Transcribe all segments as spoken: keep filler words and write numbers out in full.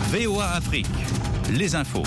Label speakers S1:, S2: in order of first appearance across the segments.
S1: V O A Afrique, les infos.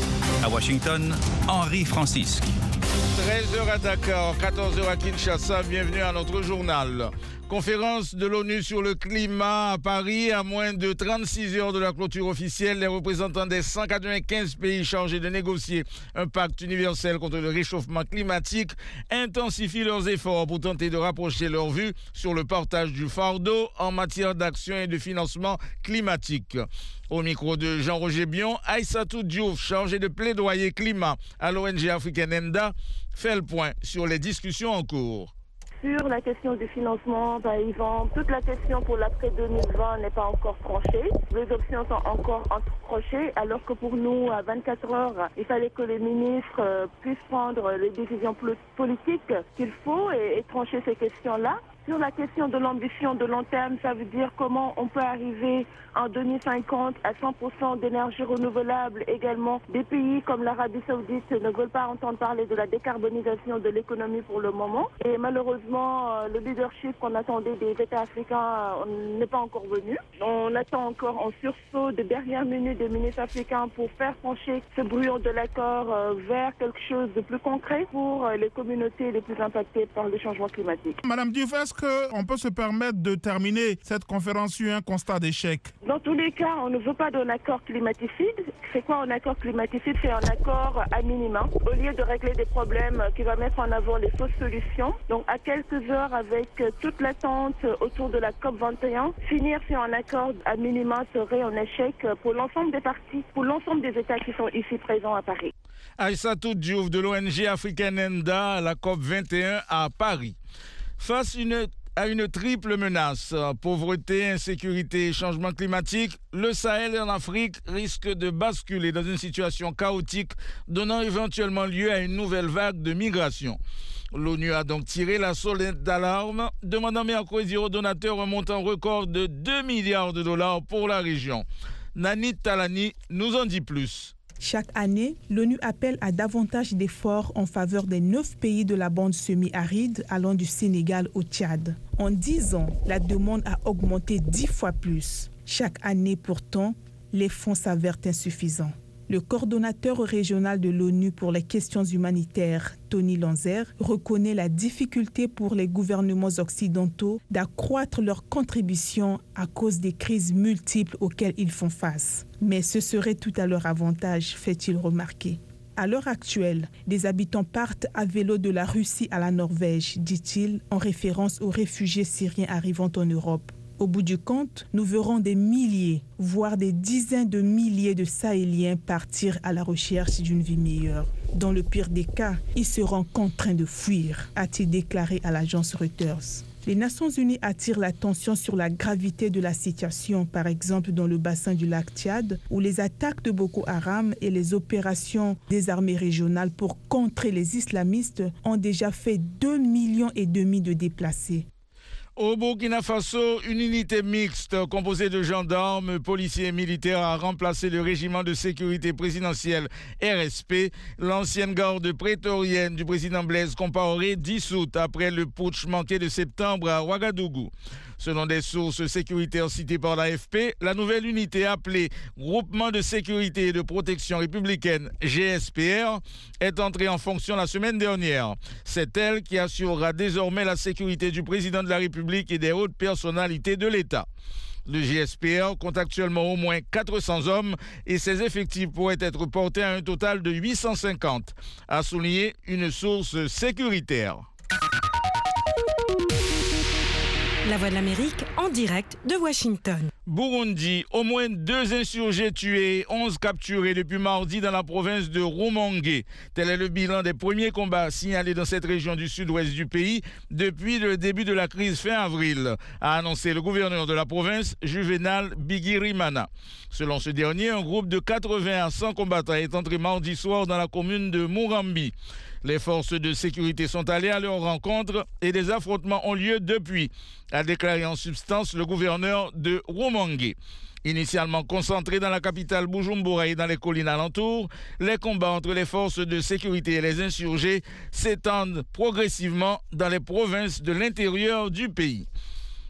S1: À Washington, Henri Francisque.
S2: treize heures à Dakar, quatorze heures à Kinshasa, bienvenue à notre journal. Conférence de l'ONU sur le climat à Paris. À moins de trente-six heures de la clôture officielle, les représentants des cent quatre-vingt-quinze pays chargés de négocier un pacte universel contre le réchauffement climatique intensifient leurs efforts pour tenter de rapprocher leur vue sur le partage du fardeau en matière d'action et de financement climatique. Au micro de Jean-Roger Bion, Aïssatou Diouf, chargé de plaidoyer climat à l'O N G africaine ENDA, fait le point sur les discussions en cours.
S3: Sur la question du financement, par exemple, toute la question pour l'après deux mille vingt n'est pas encore tranchée. Les options sont encore entrecrochées, alors que pour nous, à vingt-quatre heures, il fallait que les ministres euh, puissent prendre les décisions politiques qu'il faut et, et trancher ces questions-là. Sur la question de l'ambition de long terme, ça veut dire comment on peut arriver en deux mille cinquante à cent pour cent d'énergie renouvelable. Également, des pays comme l'Arabie Saoudite ne veulent pas entendre parler de la décarbonisation de l'économie pour le moment. Et malheureusement, le leadership qu'on attendait des États africains n'est pas encore venu. On attend encore en sursaut de dernière minute des ministres africains pour faire pencher ce brouillon de l'accord vers quelque chose de plus concret pour les communautés les plus impactées par le changement climatique.
S4: Madame Diouf, est-ce qu'on peut se permettre de terminer cette conférence sur un constat d'échec?
S3: Dans tous les cas, on ne veut pas d'un accord climaticide. C'est quoi un accord climaticide? C'est un accord à minima. Au lieu de régler des problèmes qui va mettre en avant les fausses solutions, donc à quelques heures avec toute l'attente autour de la COP vingt et un, finir sur un accord à minima serait un échec pour l'ensemble des parties, pour l'ensemble des États qui sont ici présents à Paris.
S2: Aïssatou Diouf de l'O N G africaine ENDA à la COP vingt et un à Paris. Face une, à une triple menace, pauvreté, insécurité et changement climatique, le Sahel en Afrique risque de basculer dans une situation chaotique, donnant éventuellement lieu à une nouvelle vague de migration. L'ONU a donc tiré la sonnette d'alarme, demandant mercredi aux donateurs un montant record de deux milliards de dollars pour la région. Nani Talani nous en dit plus.
S5: Chaque année, l'ONU appelle à davantage d'efforts en faveur des neuf pays de la bande semi-aride allant du Sénégal au Tchad. En dix ans, la demande a augmenté dix fois plus. Chaque année, pourtant, les fonds s'avèrent insuffisants. Le coordonnateur régional de l'ONU pour les questions humanitaires, Tony Lanzer, reconnaît la difficulté pour les gouvernements occidentaux d'accroître leur contribution à cause des crises multiples auxquelles ils font face. Mais ce serait tout à leur avantage, fait-il remarquer. À l'heure actuelle, des habitants partent à vélo de la Russie à la Norvège, dit-il, en référence aux réfugiés syriens arrivant en Europe. Au bout du compte, nous verrons des milliers, voire des dizaines de milliers de Sahéliens partir à la recherche d'une vie meilleure. Dans le pire des cas, ils seront contraints de fuir, a-t-il déclaré à l'agence Reuters. Les Nations Unies attirent l'attention sur la gravité de la situation, par exemple dans le bassin du lac Tchad, où les attaques de Boko Haram et les opérations des armées régionales pour contrer les islamistes ont déjà fait deux millions et demi de déplacés.
S2: Au Burkina Faso, une unité mixte composée de gendarmes, policiers et militaires a remplacé le régiment de sécurité présidentielle R S P, l'ancienne garde prétorienne du président Blaise Compaoré, dissoute après le putsch manqué de septembre à Ouagadougou. Selon des sources sécuritaires citées par l'A F P, la nouvelle unité appelée Groupement de sécurité et de protection républicaine G S P R est entrée en fonction la semaine dernière. C'est elle qui assurera désormais la sécurité du président de la République et des hautes personnalités de l'État. Le G S P R compte actuellement au moins quatre cents hommes et ses effectifs pourraient être portés à un total de huit cent cinquante, a souligné une source sécuritaire.
S6: La Voix de l'Amérique en direct de Washington.
S2: Burundi, au moins deux insurgés tués et onze capturés depuis mardi dans la province de Rumongue. Tel est le bilan des premiers combats signalés dans cette région du sud-ouest du pays depuis le début de la crise fin avril, a annoncé le gouverneur de la province, Juvenal Bigirimana. Selon ce dernier, un groupe de quatre-vingts à cent combattants est entré mardi soir dans la commune de Murambi. Les forces de sécurité sont allées à leur rencontre et des affrontements ont lieu depuis, a déclaré en substance le gouverneur de Rumongue. Initialement concentrés dans la capitale Bujumbura et dans les collines alentours, les combats entre les forces de sécurité et les insurgés s'étendent progressivement dans les provinces de l'intérieur du pays.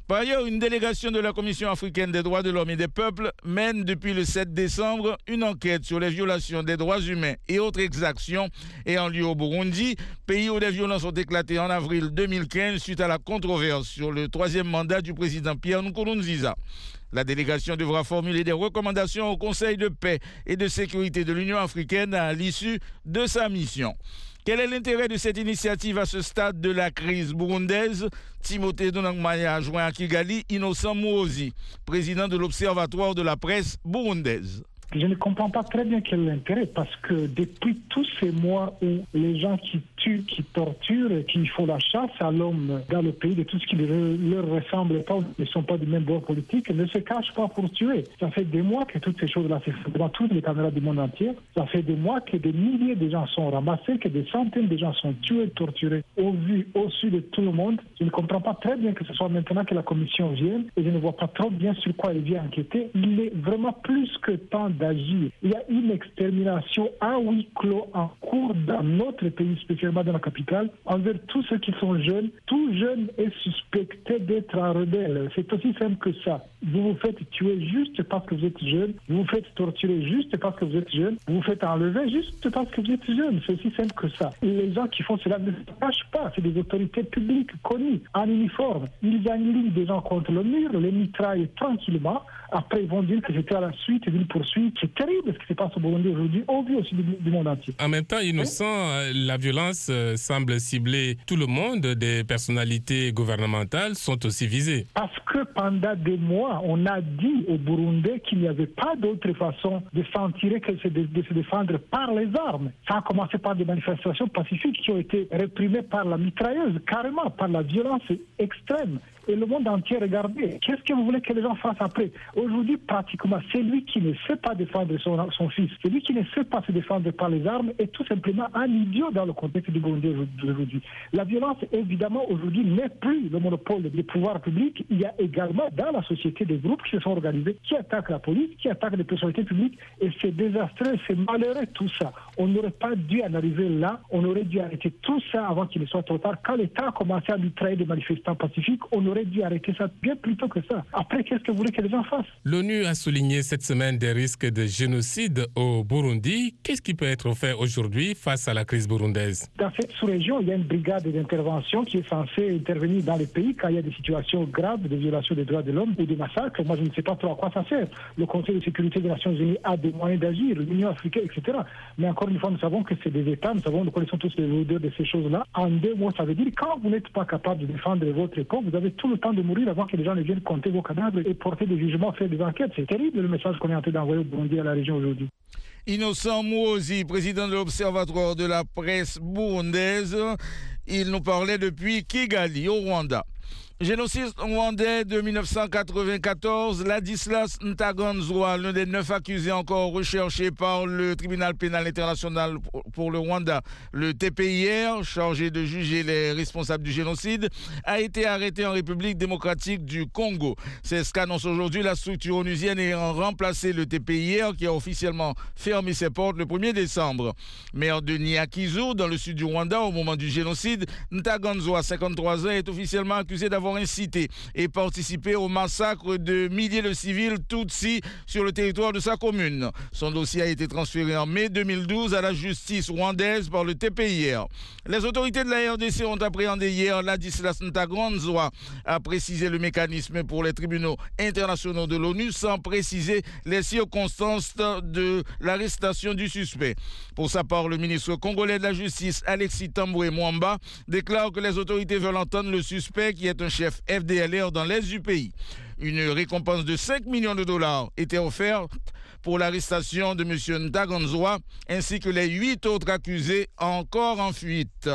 S2: Par ailleurs, une délégation de la Commission africaine des droits de l'homme et des peuples mène depuis le sept décembre une enquête sur les violations des droits humains et autres exactions ayant lieu au Burundi, pays où les violences ont éclaté en avril deux mille quinze suite à la controverse sur le troisième mandat du président Pierre Nkurunziza. La délégation devra formuler des recommandations au Conseil de paix et de sécurité de l'Union africaine à l'issue de sa mission. Quel est l'intérêt de cette initiative à ce stade de la crise burundaise? Timothée Donangmaya a joint à Kigali Innocent Muozi, président de l'Observatoire de la presse burundaise.
S7: Je ne comprends pas très bien quel est l'intérêt, parce que depuis tous ces mois où les gens qui tuent, qui torturent, qui font la chasse à l'homme dans le pays, de tout ce qui ne leur ressemble pas, ne sont pas du même bord politique, ne se cachent pas pour tuer. Ça fait des mois que toutes ces choses-là se font devant toutes les caméras du monde entier. Ça fait des mois que des milliers de gens sont ramassés, que des centaines de gens sont tués, torturés, au vu, au su de tout le monde. Je ne comprends pas très bien que ce soit maintenant que la commission vienne, et je ne vois pas trop bien sur quoi elle vient enquêter. Il est vraiment plus que temps d'agir. Il y a une extermination à huis clos en cours dans notre pays, spécialement dans la capitale, envers tous ceux qui sont jeunes. Tout jeune est suspecté d'être un rebelle. C'est aussi simple que ça. Vous vous faites tuer juste parce que vous êtes jeune. Vous vous faites torturer juste parce que vous êtes jeune. Vous vous faites enlever juste parce que vous êtes jeune. C'est aussi simple que ça. Et les gens qui font cela ne se cachent pas. C'est des autorités publiques connues, en uniforme. Ils alignent des gens contre le mur, les mitraillent tranquillement. Après, ils vont dire que c'était à la suite d'une poursuite. C'est terrible ce qui se passe au Burundi aujourd'hui, au vu aussi du, du monde entier.
S8: En même temps, Innocent, oui. La violence euh, semble cibler tout le monde. Des personnalités gouvernementales sont aussi visées.
S7: Parce que pendant des mois, on a dit aux Burundais qu'il n'y avait pas d'autre façon de s'en tirer que de, de se défendre par les armes. Ça a commencé par des manifestations pacifiques qui ont été réprimées par la mitrailleuse, carrément, par la violence extrême. Et le monde entier regardait. Qu'est-ce que vous voulez que les gens fassent après? Aujourd'hui, pratiquement, c'est lui qui ne sait pas défendre son, son fils, c'est lui qui ne sait pas se défendre par les armes, est tout simplement un idiot dans le contexte du Burundi aujourd'hui. La violence, évidemment, aujourd'hui, n'est plus le monopole des pouvoirs publics. Il y a également dans la société des groupes qui se sont organisés, qui attaquent la police, qui attaquent les personnalités publiques, et c'est désastreux, c'est malheureux tout ça. On n'aurait pas dû en arriver là, on aurait dû arrêter tout ça avant qu'il ne soit trop tard. Quand l'État a commencé à mitrailler des manifestants pacifiques, on aurait dû arrêter ça bien plus tôt que ça. Après, qu'est-ce que vous voulez que les gens fassent?
S8: L'ONU a souligné cette semaine des risques de génocide au Burundi. Qu'est-ce qui peut être fait aujourd'hui face à la crise burundaise?
S7: Dans cette sous-région, il y a une brigade d'intervention qui est censée intervenir dans les pays quand il y a des situations graves de violation des droits de l'homme ou de massacres. Moi, je ne sais pas trop à quoi ça sert. Le Conseil de sécurité des Nations Unies a des moyens d'agir, l'Union africaine, et cetera. Mais encore une fois, nous savons que c'est des États, nous savons, nous connaissons tous les odeurs de ces choses-là. En deux mots, ça veut dire quand vous n'êtes pas capable de défendre votre peuple, vous avez tout le temps de mourir avant que les gens ne viennent compter vos cadavres et porter des jugements, faire des enquêtes. C'est terrible le message qu'on est en train d'envoyer au Burundi, à la région aujourd'hui.
S2: Innocent Muozi, président de l'Observatoire de la presse burundaise, il nous parlait depuis Kigali, au Rwanda. Génocide rwandais de mille neuf cent quatre-vingt-quatorze, Ladislas Ntaganzwa, l'un des neuf accusés encore recherchés par le tribunal pénal international pour le Rwanda, le T P I R, chargé de juger les responsables du génocide, a été arrêté en République démocratique du Congo. C'est ce qu'annonce aujourd'hui la structure onusienne ayant remplacé le T P I R qui a officiellement fermé ses portes le premier décembre. Maire de Nyakizu, dans le sud du Rwanda, au moment du génocide, Ntaganzwa, cinquante-trois ans, est officiellement accusé d'avoir incité et participé au massacre de milliers de civils Tutsis sur le territoire de sa commune. Son dossier a été transféré en mai deux mille douze à la justice rwandaise par le T P I R. Les autorités de la R D C ont appréhendé hier Ladislas Ntaganzwa, a précisé le mécanisme pour les tribunaux internationaux de l'ONU sans préciser les circonstances de l'arrestation du suspect. Pour sa part, le ministre congolais de la Justice, Alexis Tamboué Mwamba, déclare que les autorités veulent entendre le suspect qui est un chef F D L R dans l'est du pays. Une récompense de cinq millions de dollars était offerte pour l'arrestation de M. Ntaganzwa ainsi que les huit autres accusés encore en fuite.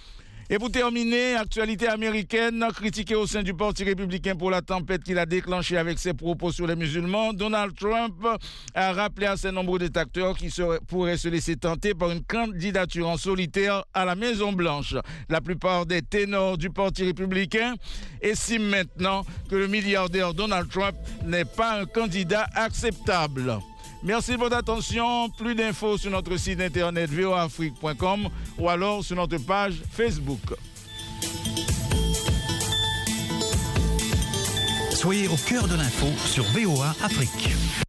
S2: Et pour terminer, actualité américaine, critiquée au sein du Parti républicain pour la tempête qu'il a déclenchée avec ses propos sur les musulmans, Donald Trump a rappelé à ses nombreux détracteurs qui seraient, pourraient se laisser tenter par une candidature en solitaire à la Maison-Blanche. La plupart des ténors du Parti républicain estiment maintenant que le milliardaire Donald Trump n'est pas un candidat acceptable. Merci de votre attention. Plus d'infos sur notre site internet v o afrique point com ou alors sur notre page Facebook.
S1: Soyez au cœur de l'info sur V O A Afrique.